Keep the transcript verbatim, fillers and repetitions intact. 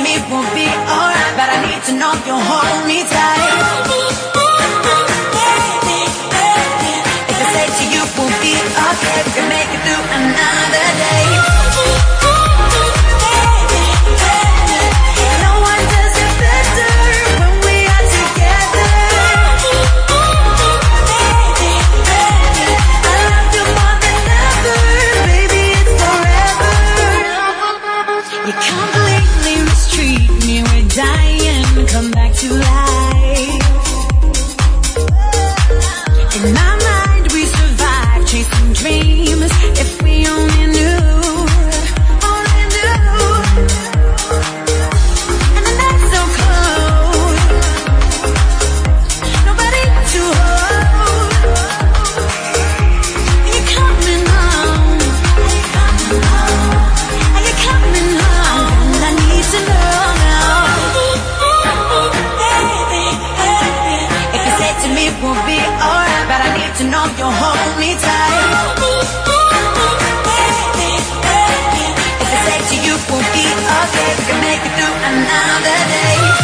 me we'll be alright, but I need to know you'll hold me tight. If I say to you we'll be okay, we can make it through another day. No one does it better when we are together. I love you more than ever, baby, it's forever. You completely mistreat me, we're dying, come back to life. In my mind we survive, chasing dreams. If we only knew, only knew. And the night's so cold, nobody to hold. Are you coming home? Are you coming home? I need to know now. If you say to me we'll be alright, but I need to know you'll hold me tight. If I say to you we'll be okay, we can make it through another day.